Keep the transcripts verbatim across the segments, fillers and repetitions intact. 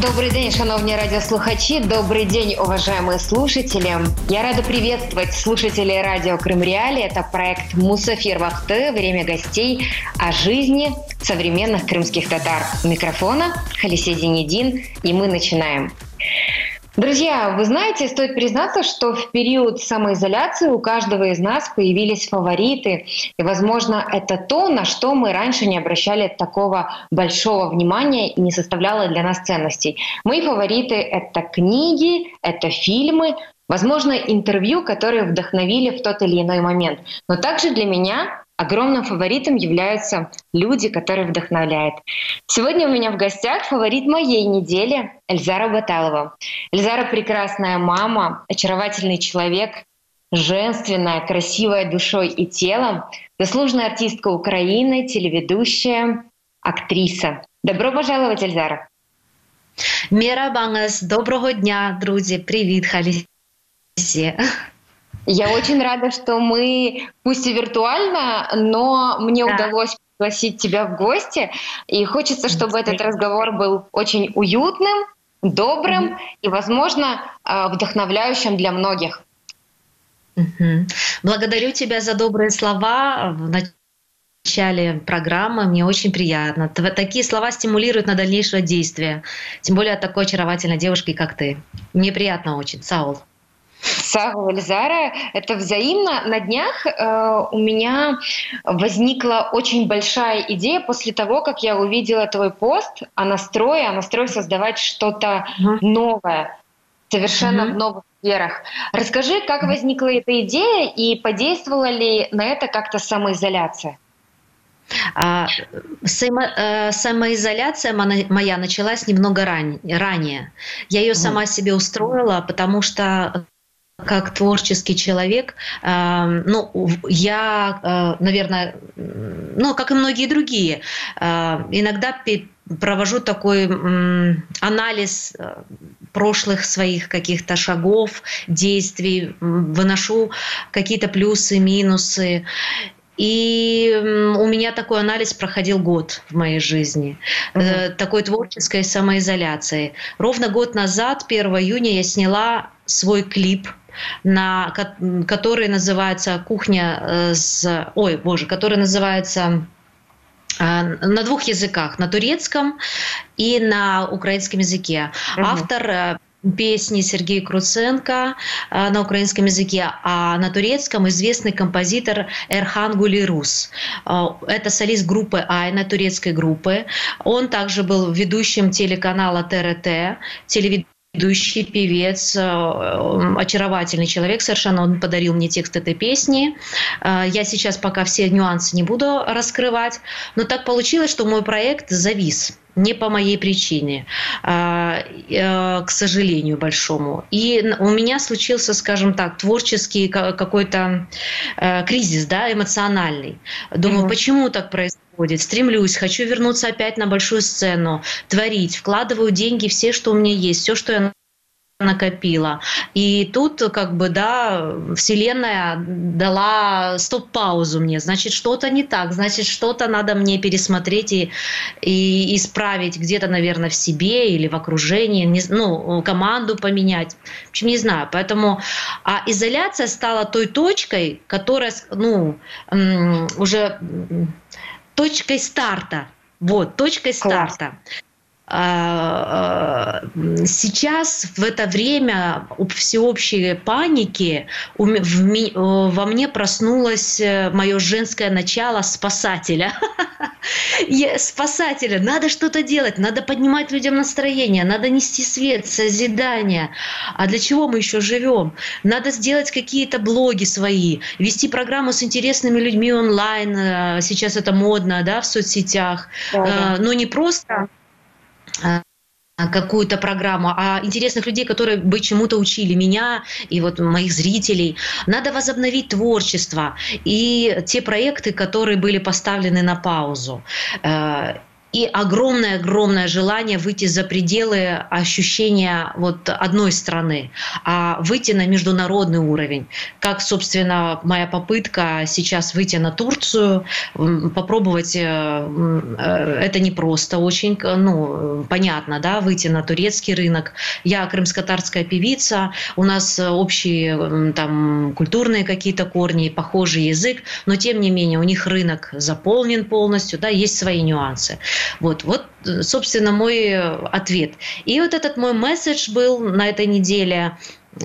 Добрий день, шановні радіослухачі, добрый день, уважаемые слушатели. Я рада приветствовать слушателей радио Крым Реалии. Это проект Мусафир Вахты, время гостей о жизни современных крымских татар. У микрофона Халисе Зенедин, и мы начинаем. Друзья, вы знаете, стоит признаться, что в период самоизоляции у каждого из нас появились фавориты. И, возможно, это то, на что мы раньше не обращали такого большого внимания и не составляло для нас ценностей. Мои фавориты — это книги, это фильмы, возможно, интервью, которые вдохновили в тот или иной момент. Но также для меня огромным фаворитом являются люди, которые вдохновляют. Сегодня у меня в гостях фаворит моей недели — Эльзара Баталова. Эльзара — прекрасная мама, очаровательный человек, женственная, красивая душой и телом, заслуженная артистка Украины, телеведущая, актриса. Добро пожаловать, Эльзара! Мерабангас, доброго дня, друзья! Привет, Халисе! Я очень рада, что мы, пусть и виртуально, но мне да. удалось пригласить тебя в гости. И хочется, чтобы этот разговор был очень уютным, добрым mm-hmm. и, возможно, вдохновляющим для многих. Mm-hmm. Благодарю тебя за добрые слова в начале программы. Мне очень приятно. Такие слова стимулируют на дальнейшее действие. Тем более от такой очаровательной девушки, как ты. Мне приятно очень. Саул. Сагу, Эльзара, это взаимно. На днях э, у меня возникла очень большая идея после того, как я увидела твой пост о настрое, о настрое создавать что-то mm-hmm. новое, совершенно mm-hmm. в новых сферах. Расскажи, как mm-hmm. возникла эта идея и подействовала ли на это как-то самоизоляция? А, само, самоизоляция моя началась немного ран, ранее. Я ее mm-hmm. сама себе устроила, потому что как творческий человек, э, ну, я, э, наверное, ну, как и многие другие, э, иногда провожу такой э, анализ прошлых своих каких-то шагов, действий, выношу какие-то плюсы, минусы. И у меня такой анализ проходил год в моей жизни, mm-hmm. такой творческой самоизоляции. Ровно год назад, первого июня, я сняла свой клип, на, который называется «Кухня с...» Ой, боже, который называется на двух языках, на турецком и на украинском языке. Mm-hmm. Автор песни Сергей Круценко на украинском языке, а на турецком известный композитор Эрхан Гулирус. Это солист группы Айна, турецкой группы. Он также был ведущим телеканала ТРТ, телеведущий. Ведущий, певец, очаровательный человек совершенно. Он подарил мне текст этой песни. Я сейчас пока все нюансы не буду раскрывать. Но так получилось, что мой проект завис. Не по моей причине, к сожалению, большому. И у меня случился, скажем так, творческий какой-то кризис, да, эмоциональный. Думаю, mm-hmm. почему так происходит? Стремлюсь, хочу вернуться опять на большую сцену, творить, вкладываю деньги, все, что у меня есть, все, что я накопила. И тут, как бы, да, Вселенная дала стоп-паузу мне. Значит, что-то не так, значит, что-то надо мне пересмотреть и, и исправить где-то, наверное, в себе или в окружении, не, ну, команду поменять. В общем, не знаю. Поэтому а изоляция стала той точкой, которая, ну, уже точкой старта. Вот, точкой старта. Сейчас, в это время всеобщей паники, во мне проснулось мое женское начало спасателя. Спасателя. Надо что-то делать, надо поднимать людям настроение, надо нести свет, созидание. А для чего мы еще живем? Надо сделать какие-то блоги свои, вести программу с интересными людьми онлайн. Сейчас это модно, да, в соцсетях. Да. Но не просто какую-то программу, а интересных людей, которые бы чему-то учили меня и вот моих зрителей. Надо возобновить творчество и те проекты, которые были поставлены на паузу. и огромное-огромное желание выйти за пределы ощущения вот одной страны, а выйти на международный уровень. Как, собственно, моя попытка сейчас выйти на Турцию, попробовать, это непросто очень, ну, понятно, да, выйти на турецкий рынок. Я крымско-татарская певица, у нас общие там культурные какие-то корни, похожий язык, но тем не менее у них рынок заполнен полностью, да, есть свои нюансы. Вот, вот, собственно, мой ответ. И вот этот мой месседж был на этой неделе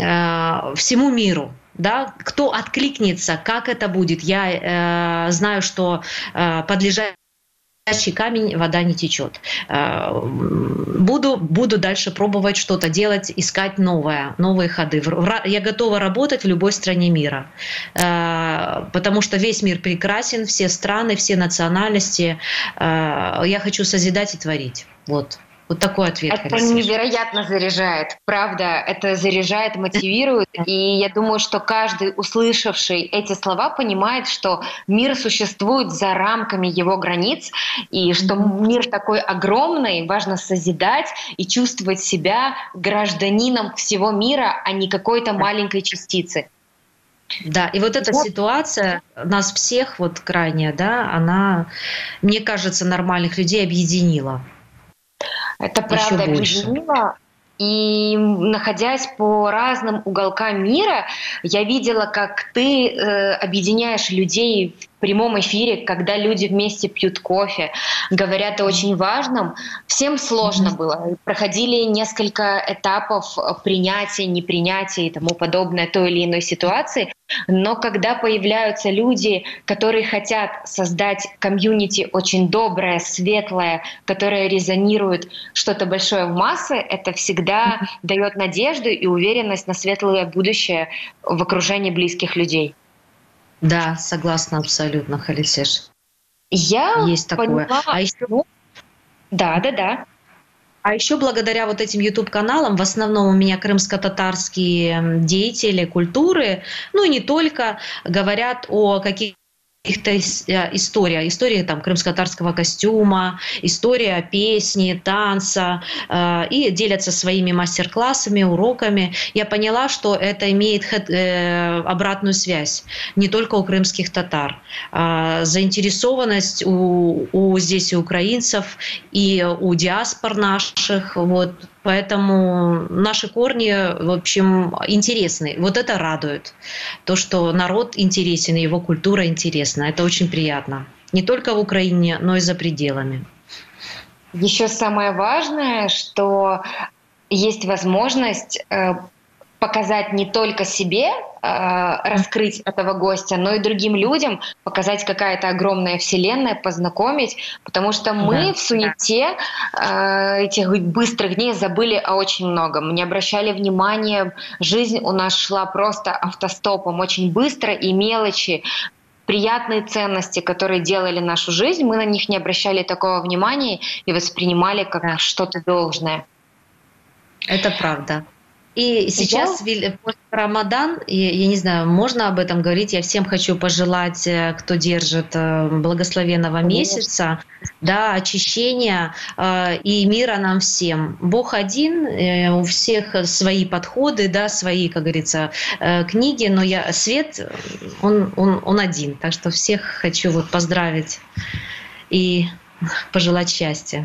э, всему миру. Да, кто откликнется, как это будет, я э, знаю, что э, под лежачий камень вода не течет. Э, буду, буду дальше пробовать что-то делать, искать новое, новые ходы. Я готова работать в любой стране мира, э, потому что весь мир прекрасен, все страны, все национальности. Э, я хочу созидать и творить. Вот. Вот такой ответ. Это невероятно заряжает, правда, это заряжает, мотивирует, и я думаю, что каждый, услышавший эти слова, понимает, что мир существует за рамками его границ, и что мир такой огромный, важно созидать и чувствовать себя гражданином всего мира, а не какой-то маленькой частицы. Да, и вот эта вот. ситуация нас всех, вот крайняя, да, она, мне кажется, нормальных людей объединила. Это правда объединило. И находясь по разным уголкам мира, я видела, как ты э, объединяешь людей в прямом эфире, когда люди вместе пьют кофе, говорят о очень важном. Всем сложно mm-hmm. было. Проходили несколько этапов принятия, непринятия и тому подобное той или иной ситуации. Но когда появляются люди, которые хотят создать комьюнити очень доброе, светлое, которое резонирует что-то большое в массы, это всегда дает надежду и уверенность на светлое будущее в окружении близких людей. Да, согласна абсолютно, Халисеш. Я Есть такое. Поняла... А еще... Да, да, да. А еще благодаря вот этим YouTube-каналам, в основном у меня крымско-татарские деятели культуры, ну и не только, говорят о каких каких-то история, история там крымско-татарского костюма, история песни, танца, э, и делятся своими мастер-классами, уроками. Я поняла, что это имеет э, обратную связь не только у крымских татар. Э, заинтересованность у, у здесь и украинцев, и у диаспор наших, вот. Поэтому наши корни, в общем, интересны. Вот это радует. То, что народ интересен, его культура интересна. Это очень приятно. Не только в Украине, но и за пределами. Еще самое важное, что есть возможность показать не только себе, раскрыть этого гостя, но и другим людям, показать какая-то огромная вселенная, познакомить, потому что мы да, в суете да. этих быстрых дней забыли о очень многом, не обращали внимания, жизнь у нас шла просто автостопом, очень быстро, и мелочи, приятные ценности, которые делали нашу жизнь, мы на них не обращали такого внимания и воспринимали как да. что-то должное. Это правда. И сейчас я... Рамадан, я, я не знаю, можно об этом говорить, я всем хочу пожелать, кто держит благословенного месяца, да, очищения и мира нам всем. Бог один, у всех свои подходы, да, свои, как говорится, книги, но я, свет, он, он, он один, так что всех хочу вот поздравить и пожелать счастья.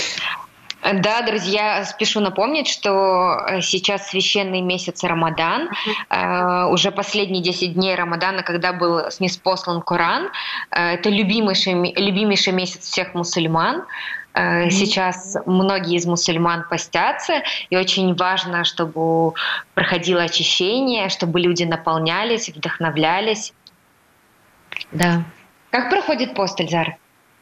Да, друзья, спешу напомнить, что сейчас священный месяц Рамадан, uh-huh. э, уже последние десять дней Рамадана, когда был ниспослан Коран, э, это любимейший, любимейший месяц всех мусульман. Э, uh-huh. Сейчас многие из мусульман постятся, и очень важно, чтобы проходило очищение, чтобы люди наполнялись, вдохновлялись. Да. Как проходит пост, Эльзар?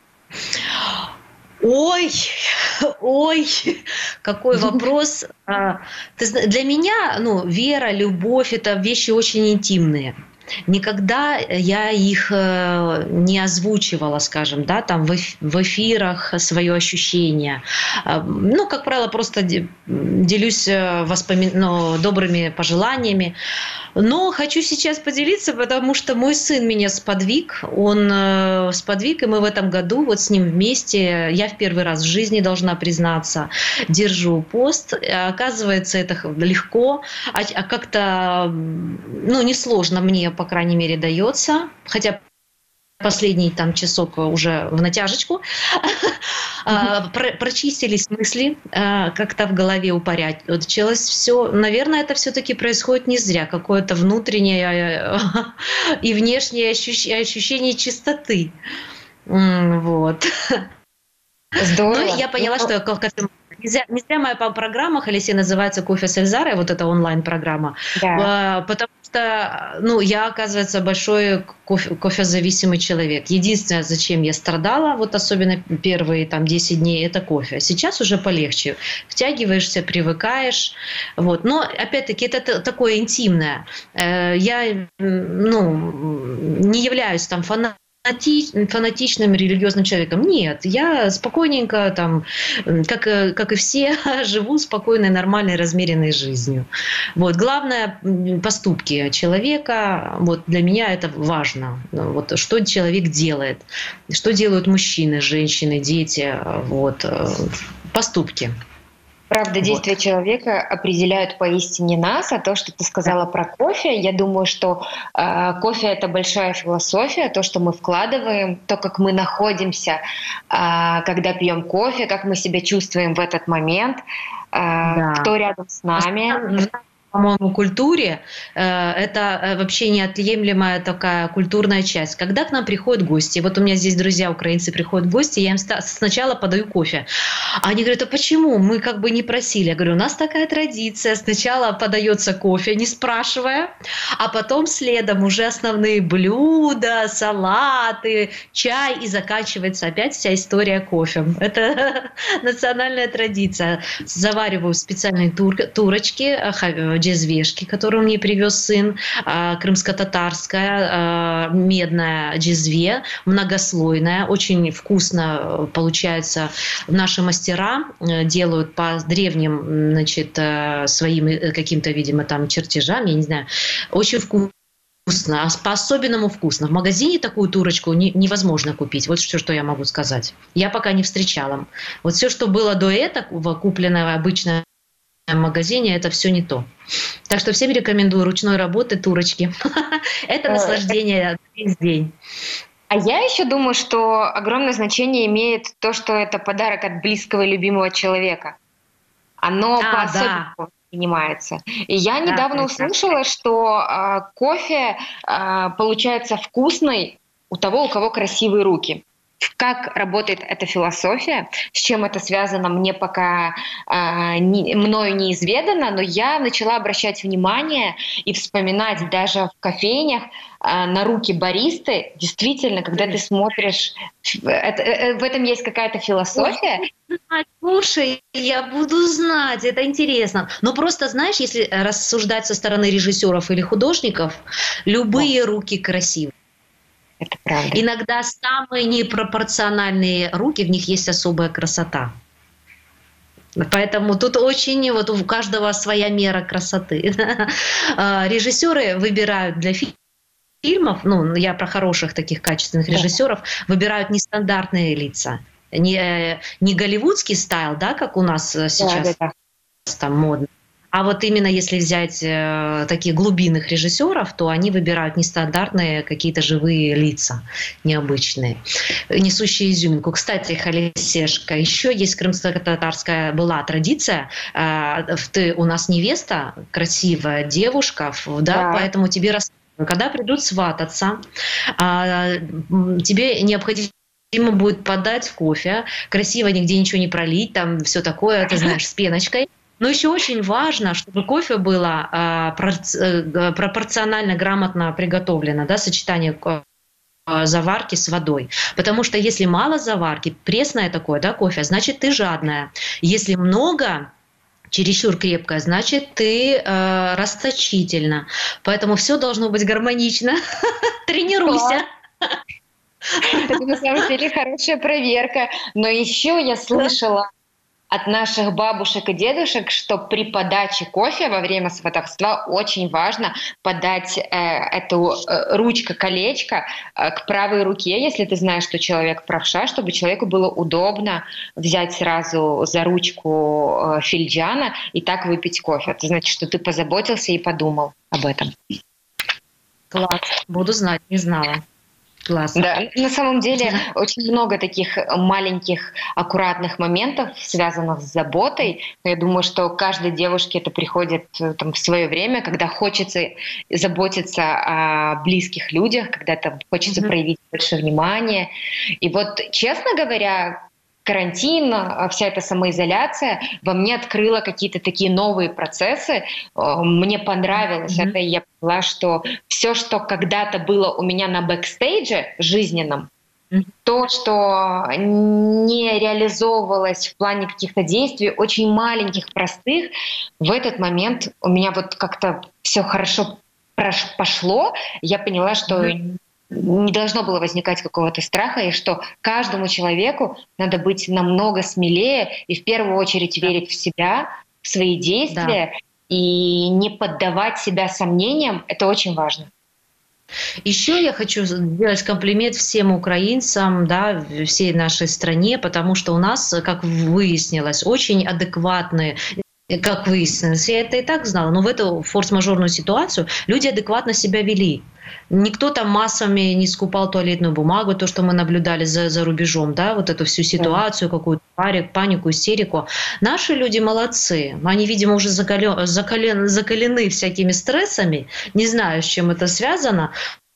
Ой, ой, какой вопрос. Для меня, ну, вера, любовь — это вещи очень интимные. Никогда я их не озвучивала, скажем, да, там в эфирах свое ощущение. Ну, как правило, просто делюсь воспомин... ну, добрыми пожеланиями. Но хочу сейчас поделиться, потому что мой сын меня сподвиг. Он сподвиг, и мы в этом году вот с ним вместе, я в первый раз в жизни, должна признаться, держу пост. Оказывается, это легко, а как-то, ну, несложно мне, по крайней мере, дается. Хотя последний там часок уже в натяжечку. Про- прочистились мысли, как-то в голове упорядочилось все. Наверное, это все-таки происходит не зря. Какое-то внутреннее и внешнее ощущ- ощущение чистоты. Вот. Здорово. Ну, я поняла, что я кофе... Не зря, не зря моя программа «Холесей» называется «Кофе с Эльзарой», вот эта онлайн-программа. Да. Потому что, ну, я, оказывается, большой кофе, кофезависимый человек. Единственное, зачем я страдала, вот особенно первые там десять дней, это кофе. Сейчас уже полегче. Втягиваешься, привыкаешь. Вот. Но, опять-таки, это такое интимное. Я, ну, не являюсь там фанатом, фанатичным религиозным человеком. Нет, я спокойненько, там, как, как и все, живу спокойной, нормальной, размеренной жизнью. Вот. Главное – поступки человека. Вот для меня это важно. Вот, что человек делает, что делают мужчины, женщины, дети. Вот. Поступки. Правда, действия вот. Человека определяют поистине нас, а то, что ты сказала про кофе, я думаю, что э, кофе — это большая философия, то, что мы вкладываем, то, как мы находимся, э, когда пьем кофе, как мы себя чувствуем в этот момент, э, да. Кто рядом с нами. По-моему, культуре э, это вообще неотъемлемая такая культурная часть. Когда к нам приходят гости, вот у меня здесь друзья украинцы приходят в гости, я им сначала подаю кофе. Они говорят: а почему? Мы как бы не просили. Я говорю: у нас такая традиция. Сначала подается кофе, не спрашивая, а потом следом уже основные блюда, салаты, чай, и заканчивается опять вся история кофе. Это национальная традиция. Завариваю специальные тур- турочки, джезвешки, которую мне привез сын, крымско-татарская, медная джезве, многослойная, очень вкусно получается. Наши мастера делают по древним, значит, своим каким-то, видимо, там чертежам, я не знаю, очень вкусно. Вкусно, по-особенному вкусно. В магазине такую турочку не, невозможно купить. Вот все, что я могу сказать. Я пока не встречала. Вот все, что было до этого, купленное обычно в магазине, это все не то. Так что всем рекомендую ручной работы турочки. Это наслаждение весь день. А я еще думаю, что огромное значение имеет то, что это подарок от близкого и любимого человека. Оно а, по-особенному да. принимается. И я да, недавно услышала, что э, кофе э, получается вкусный у того, у кого красивые руки. Как работает эта философия, с чем это связано, мне пока э, не, мною неизведано, но я начала обращать внимание и вспоминать даже в кофейнях э, на руки баристы. Действительно, когда ты смотришь, это, э, в этом есть какая-то философия. Слушай, я буду знать, это интересно. Но просто, знаешь, если рассуждать со стороны режиссеров или художников, любые да. руки красивые. Это правда. Иногда самые непропорциональные руки, в них есть особая красота. Поэтому тут очень, вот у каждого своя мера красоты. Режиссеры выбирают для фильмов, ну, я про хороших таких качественных режиссеров, выбирают нестандартные лица. Не, не голливудский стайл, да, как у нас сейчас да, да, да. там модно. А вот именно если взять э, таких глубинных режиссеров, то они выбирают нестандартные какие-то живые лица, необычные, несущие изюминку. Кстати, Холесешка, еще есть крымско-татарская была традиция. Э, ты у нас невеста, красивая девушка, да, да. Поэтому тебе рассказывают, когда придут свататься, э, тебе необходимо будет подать кофе, красиво, нигде ничего не пролить, там все такое, ты знаешь, с пеночкой. Но еще очень важно, чтобы кофе было э, пропорционально грамотно приготовлено, да, сочетание э, заварки с водой. Потому что если мало заварки, пресное такое, да, кофе, значит ты жадная. Если много, чересчур крепкая, значит, ты э, расточительна. Поэтому все должно быть гармонично. Тренируйся. Это на самом деле хорошая проверка. Но еще я слышала от наших бабушек и дедушек, что при подаче кофе во время сватовства очень важно подать э, эту э, ручка-колечко э, к правой руке, если ты знаешь, что человек правша, чтобы человеку было удобно взять сразу за ручку э, финджана и так выпить кофе. Это значит, что ты позаботился и подумал об этом. Класс. Буду знать, не знала. Классно. Да, на самом деле очень много таких маленьких аккуратных моментов, связанных с заботой. Я думаю, что каждой девушке это приходит там, в свое время, когда хочется заботиться о близких людях, когда это хочется mm-hmm. проявить больше внимания. И вот, честно говоря, карантин, вся эта самоизоляция во мне открыла какие-то такие новые процессы. Мне понравилось mm-hmm. это, и я поняла, что все, что когда-то было у меня на бэкстейдже жизненном, mm-hmm. то, что не реализовывалось в плане каких-то действий, очень маленьких, простых, в этот момент у меня вот как-то все хорошо пошло. Я поняла, что mm-hmm. не должно было возникать какого-то страха, и что каждому человеку надо быть намного смелее и в первую очередь верить в себя, в свои действия, да. и не поддавать себя сомнениям. Это очень важно. Еще я хочу сделать комплимент всем украинцам, да, всей нашей стране, потому что у нас, как выяснилось, очень адекватные. Как выяснилось, я это и так знала, но в эту форс-мажорную ситуацию люди адекватно себя вели. Никто там массами не скупал туалетную бумагу, то, что мы наблюдали за, за рубежом, да, вот эту всю ситуацию, какую-то панику, истерику. Наши люди молодцы. Они, видимо, уже закален, закален, закалены всякими стрессами. Не знаю, с чем это связано.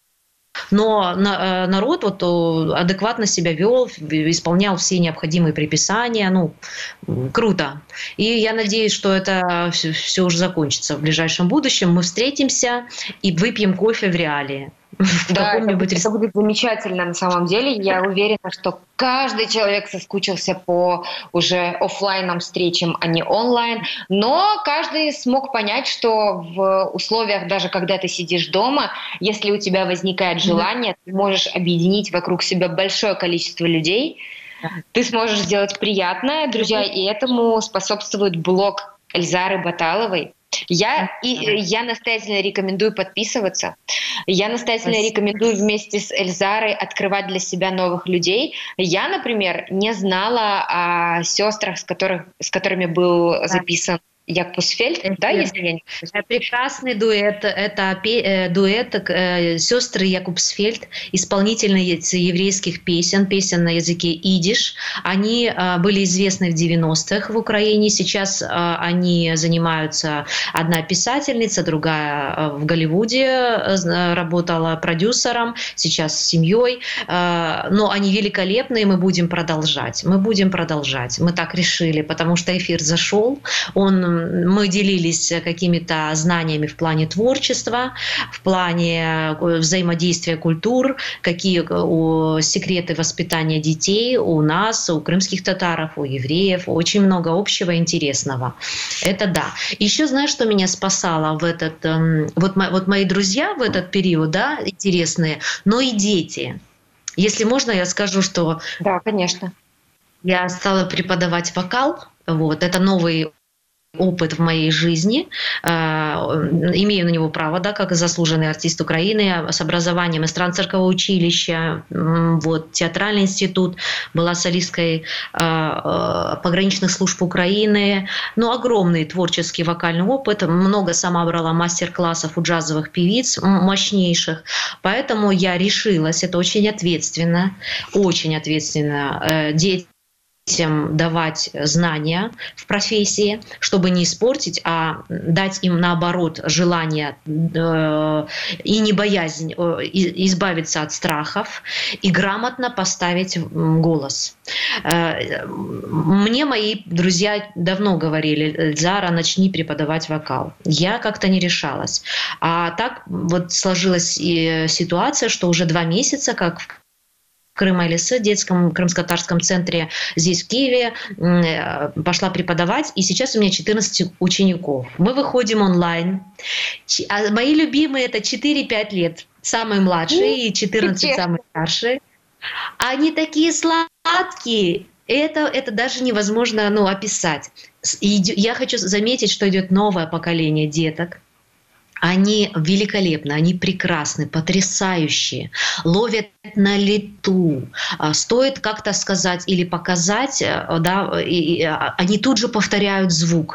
Но народ вот адекватно себя вел, исполнял все необходимые предписания. Ну, круто. И я надеюсь, что это все, все уже закончится в ближайшем будущем. Мы встретимся и выпьем кофе в реалии. Да, это будет, это будет замечательно на самом деле. Я уверена, что каждый человек соскучился по уже офлайнным встречам, а не онлайн. Но каждый смог понять, что в условиях, даже когда ты сидишь дома, если у тебя возникает желание, ты можешь объединить вокруг себя большое количество людей. Ты сможешь сделать приятное, друзья, и этому способствует блог Эльзары Баталовой. Я, и, я настоятельно рекомендую подписываться. Я настоятельно Спасибо. рекомендую вместе с Эльзарой открывать для себя новых людей. Я, например, не знала о сестрах, с, которых, с которыми был записан Якпусфельд, да, если я не ошибаюсь. Прекрасный дуэт. Это дуэт э, сестры Якубсфельд, исполнительницы еврейских песен, песен на языке идиш. Они э, были известны в девяностых в Украине. Сейчас э, они занимаются, одна писательница, другая э, в Голливуде э, работала продюсером, сейчас с семьей. Э, но они великолепные, мы будем продолжать. Мы будем продолжать. Мы так решили, потому что эфир зашел. Он Мы делились какими-то знаниями в плане творчества, в плане взаимодействия культур, какие секреты воспитания детей у нас, у крымских татаров, у евреев. Очень много общего и интересного. Это да. Еще знаешь, что меня спасало в этот... Вот, вот мои друзья в этот период, да, интересные, но и дети. Если можно, я скажу, что... Да, конечно. Я стала преподавать вокал. Вот, это новый опыт в моей жизни, имею на него право, да, как заслуженный артист Украины, с образованием эстрадно-циркового училища, вот, театральный институт, была солисткой пограничных служб Украины, ну, огромный творческий вокальный опыт, много сама брала мастер-классов у джазовых певиц мощнейших, поэтому я решилась, это очень ответственно, очень ответственно, дети, детям давать знания в профессии, чтобы не испортить, а дать им наоборот желание э, и не боязнь э, избавиться от страхов и грамотно поставить голос. Э, мне мои друзья давно говорили: Зара, начни преподавать вокал. Я как-то не решалась. А так вот сложилась и ситуация, что уже два месяца, как Крыма эл эс, в детском крымско-татарском центре здесь, в Киеве, пошла преподавать, и сейчас у меня четырнадцать учеников. Мы выходим онлайн. А мои любимые — это четыре-пять лет, самые младшие, и четырнадцать самые старшие. Они такие сладкие, это, это даже невозможно, ну, описать. И я хочу заметить, что идет новое поколение деток. Они великолепны, они прекрасны, потрясающие, ловят на лету. Стоит как-то сказать или показать, да, и они тут же повторяют звук,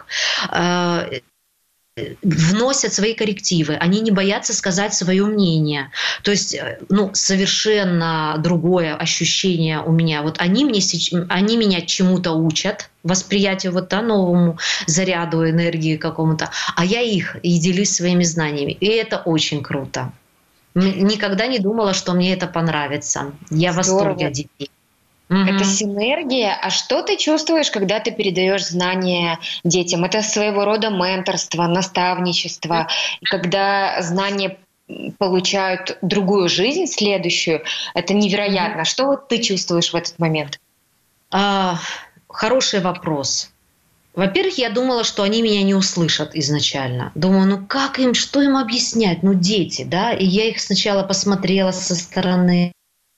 вносят свои коррективы, они не боятся сказать свое мнение. То есть, ну, совершенно другое ощущение у меня. Вот они, мне, они меня чему-то учат, восприятию вот, да, новому заряду энергии какому-то, а я их и делюсь своими знаниями. И это очень круто. Никогда не думала, что мне это понравится. Я в восторге от детей. Это синергия. А что ты чувствуешь, когда ты передаешь знания детям? Это своего рода менторство, наставничество. И когда знания получают другую жизнь, следующую, это невероятно. Что вот ты чувствуешь в этот момент? А, хороший вопрос. Во-первых, я думала, что они меня не услышат изначально. Думаю, ну как им, что им объяснять? Ну дети, да? И я их сначала посмотрела со стороны.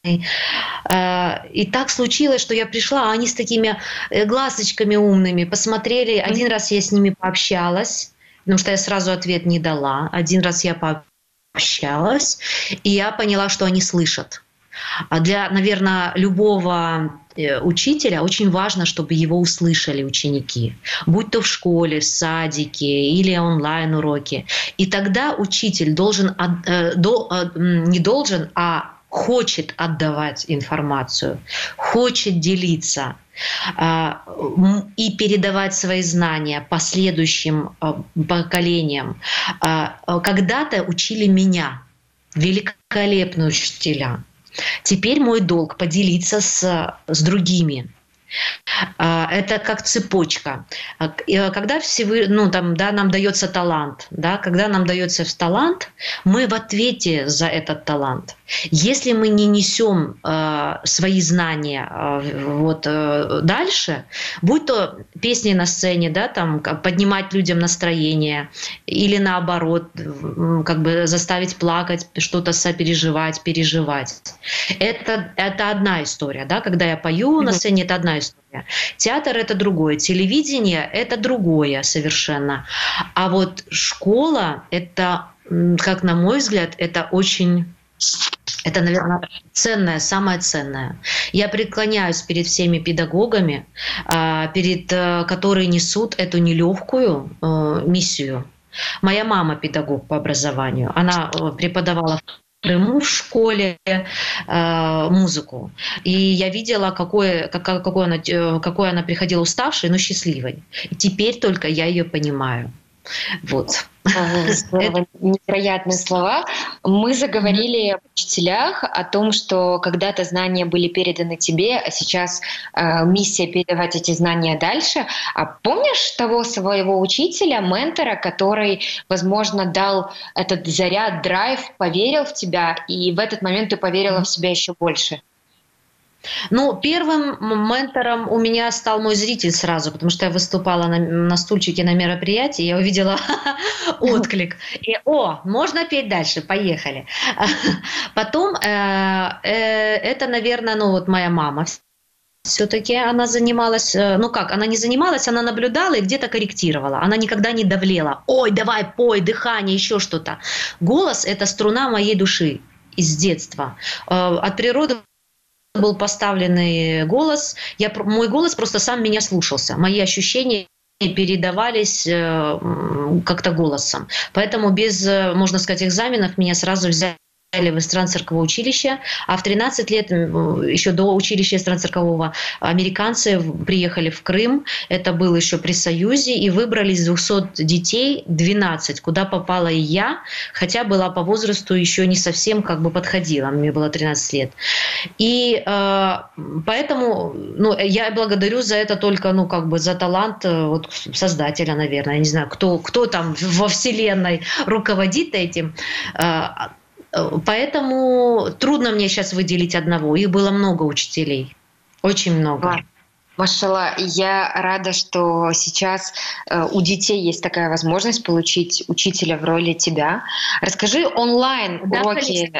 И так случилось, что я пришла, а они с такими глазочками умными посмотрели. Один раз я с ними пообщалась, потому что я сразу ответ не дала. Один раз я пообщалась, и я поняла, что они слышат. А для, наверное, любого учителя очень важно, чтобы его услышали ученики, будь то в школе, в садике или онлайн-уроки. И тогда учитель должен, не должен, а хочет отдавать информацию, хочет делиться и передавать свои знания последующим поколениям. Когда-то учили меня, великолепные учителя. Теперь мой долг поделиться с, с другими. Это как цепочка. Когда всевы, ну, там, да, нам дается талант, да, когда нам дается талант, мы в ответе за этот талант. Если мы не несем э, свои знания э, вот, э, дальше, будь то песни на сцене, да, там, поднимать людям настроение, или наоборот, как бы заставить плакать, что-то сопереживать, переживать. Это, это одна история. Да? Когда я пою на сцене, это одна история. Театр — это другое, телевидение — это другое совершенно. А вот школа — это, как на мой взгляд, это очень... Это, наверное, ценное, самое ценное. Я преклоняюсь перед всеми педагогами, перед, которые несут эту нелегкую миссию. Моя мама педагог по образованию. Она преподавала в Крыму в школе э, музыку. И я видела, какой, как, какой, она, какой она приходила уставшей, но счастливой. И теперь только я ее понимаю. Вот. Здорово, невероятные слова. Мы заговорили об учителях, о том, что когда-то знания были переданы тебе, а сейчас э, миссия передавать эти знания дальше. А помнишь того своего учителя, ментора, который, возможно, дал этот заряд, драйв, поверил в тебя, и в этот момент ты поверила в себя еще больше? Ну, первым ментором у меня стал мой зритель сразу, потому что я выступала на, на стульчике на мероприятии, я увидела отклик. И, о, можно петь дальше, поехали. Потом, э, э, это, наверное, ну вот моя мама. Все-таки она занималась, ну как, она не занималась, она наблюдала и где-то корректировала. Она никогда не давлела. Ой, давай, пой, дыхание, еще что-то. Голос — это струна моей души из детства. От природы был поставленный голос. Я, мой голос просто сам меня слушался. Мои ощущения передавались как-то голосом. Поэтому без, можно сказать, экзаменов меня сразу взяли в иностранно-цирковое училище, а в тринадцать лет, еще до училища иностранно-циркового, американцы приехали в Крым, это было еще при Союзе, и выбрали из двухсот детей двенадцать, куда попала и я, хотя была по возрасту еще не совсем как бы подходила, мне было тринадцать лет. И э, поэтому ну, я благодарю за это только, ну, как бы за талант вот, создателя, наверное, я не знаю, кто, кто там во вселенной руководит этим. Поэтому трудно мне сейчас выделить одного. Их было много учителей. Очень много. Машалла, я рада, что сейчас э, у детей есть такая возможность получить учителя в роли тебя. Расскажи онлайн Да, уроки.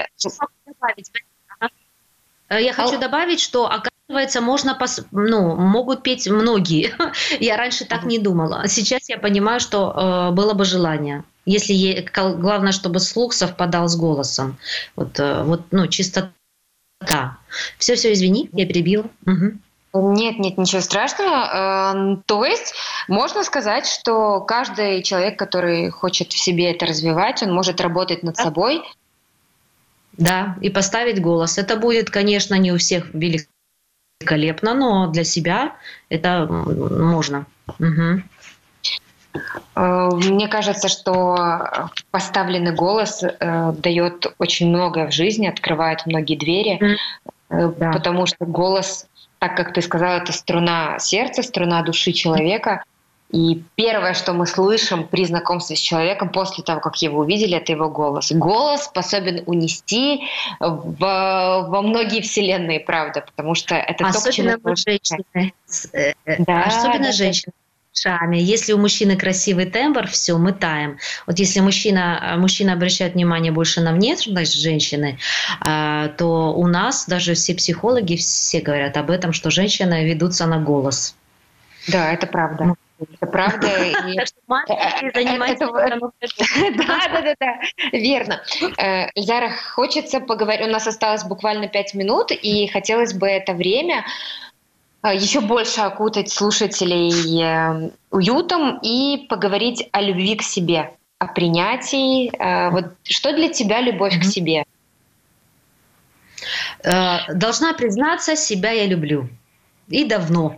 Я хочу добавить, что, оказывается, можно пос... ну, могут петь многие. Я раньше так не думала. Сейчас я понимаю, что э, было бы желание. Если е... главное, чтобы слух совпадал с голосом. Вот, э, вот ну, чистота. Все, все, извини, я перебила. Угу. Нет, нет, ничего страшного. То есть можно сказать, что каждый человек, который хочет в себе это развивать, он может работать над собой. Да, и поставить голос. Это будет, конечно, не у всех великолепно, но для себя это можно. Угу. Мне кажется, что поставленный голос дает очень многое в жизни, открывает многие двери, да. Потому что голос, так как ты сказала, это струна сердца, струна души человека. И первое, что мы слышим при знакомстве с человеком после того, как его увидели, это его голос. Голос способен унести в, во многие вселенные, правда, потому что это особенно то, к чему женщины. Да, особенно да, женщины. Если у мужчины красивый тембр, все, мы таем. Вот если мужчина, мужчина обращает внимание больше на внешность женщины, то у нас даже все психологи все говорят об этом, что женщины ведутся на голос. Да, это правда. Это правда. Так что мальчики занимаются. Да, да, да, да, верно. Эльзара, хочется поговорить. У нас осталось буквально пять минут, и хотелось бы это время еще больше окутать слушателей уютом и поговорить о любви к себе, о принятии. Вот что для тебя любовь mm-hmm. к себе? Должна признаться, себя я люблю. И давно.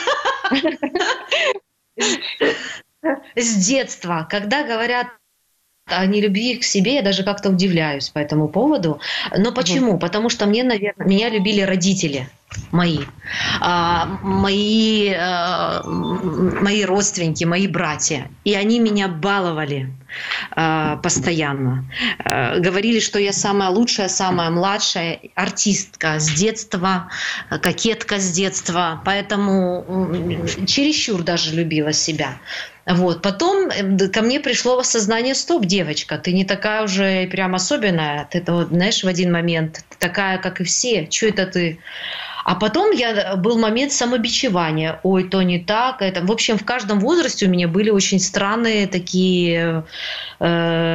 С детства, когда говорят о нелюбви к себе, я даже как-то удивляюсь по этому поводу. Но почему? Mm-hmm. Потому что мне, наверное, меня любили родители мои, а, мои, а, мои родственники, мои братья. И они меня баловали а, постоянно. А, говорили, что я самая лучшая, самая младшая артистка с детства, кокетка с детства. Поэтому чересчур даже любила себя. Вот. Потом ко мне пришло осознание: стоп, девочка, ты не такая уже прям особенная. Ты, вот, знаешь, в один момент ты такая, как и все. Чё это ты? А потом я, был момент самобичевания. Ой, то не так. Это. В общем, в каждом возрасте у меня были очень странные такие э,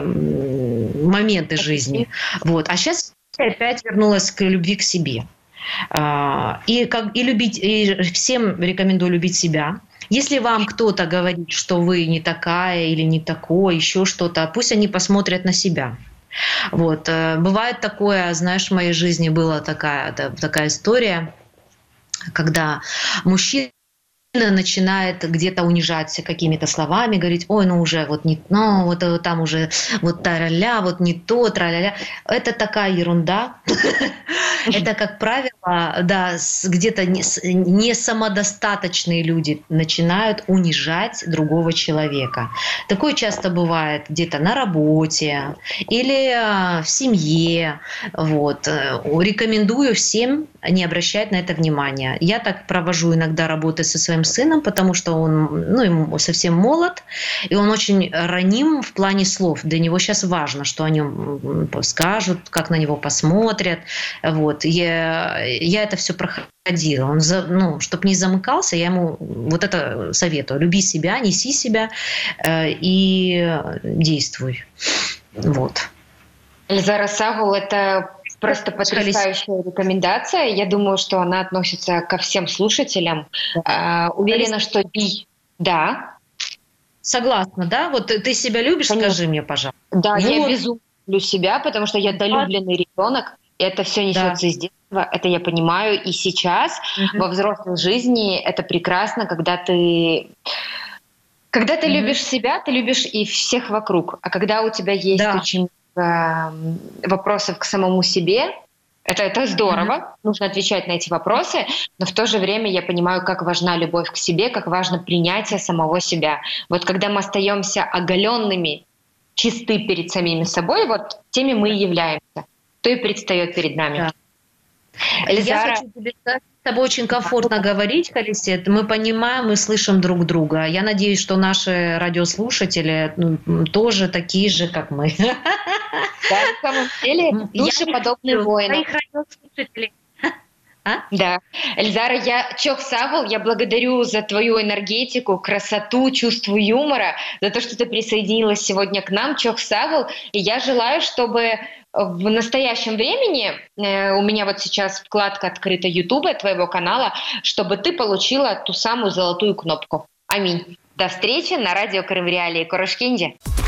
моменты жизни. Вот. А сейчас я опять вернулась к любви к себе. И, как, и, любить, и всем рекомендую любить себя. Если вам кто-то говорит, что вы не такая или не такой, еще что-то, пусть они посмотрят на себя. Вот. Бывает такое, знаешь, в моей жизни была такая, такая история, когда мужчина начинает где-то унижать какими-то словами, говорить: ой, ну уже вот не, ну вот там уже вот тра-ля-ля, вот не то, тра-ля-ля. Это такая ерунда. Это, как правило, да, где-то не самодостаточные люди начинают унижать другого человека. Такое часто бывает где-то на работе или в семье. Вот. Рекомендую всем не обращать на это внимания. Я так провожу иногда работы со своим сыном, потому что он, ну, ему совсем молод, и он очень раним в плане слов. Для него сейчас важно, что о нем скажут, как на него посмотрят. Вот. Я, я это все проходила. Он, ну, чтобы не замыкался, я ему вот это советую. Люби себя, неси себя э, и действуй. Вот. Эльзара Сагул — это просто потрясающая рекомендация. Я думаю, что она относится ко всем слушателям. Да. Uh, уверена, что и да. Согласна, да? Вот ты себя любишь, конечно. Скажи мне, пожалуйста. Да, вот. Я безумно люблю себя, потому что я долюбленный ребенок. Это все несется да. из детства, это я понимаю. И сейчас угу. во взрослой жизни это прекрасно, когда ты, когда ты угу. любишь себя, ты любишь и всех вокруг. А когда у тебя есть да. очень много вопросов к самому себе, это, это здорово, угу. нужно отвечать на эти вопросы, но в то же время я понимаю, как важна любовь к себе, как важно принятие самого себя. Вот когда мы остаемся оголенными чисты перед самими собой, вот теми мы и являемся, то и предстает перед нами. Да. Эльзара... Я хочу тебе сказать, с тобой очень комфортно говорить, Халисет. Мы понимаем и слышим друг друга. Я надеюсь, что наши радиослушатели тоже такие же, как мы. Да, на самом деле, души подобные воинам. Моих радиослушателей. А? Да. Эльзара, я Чох Савол, я благодарю за твою энергетику, красоту, чувство юмора, за то, что ты присоединилась сегодня к нам, Чох Савол. И я желаю, чтобы в настоящем времени, э, у меня вот сейчас вкладка открыта Ютуба, твоего канала, чтобы ты получила ту самую золотую кнопку. Аминь. До встречи на радио Крым Реалии. Корошкинди.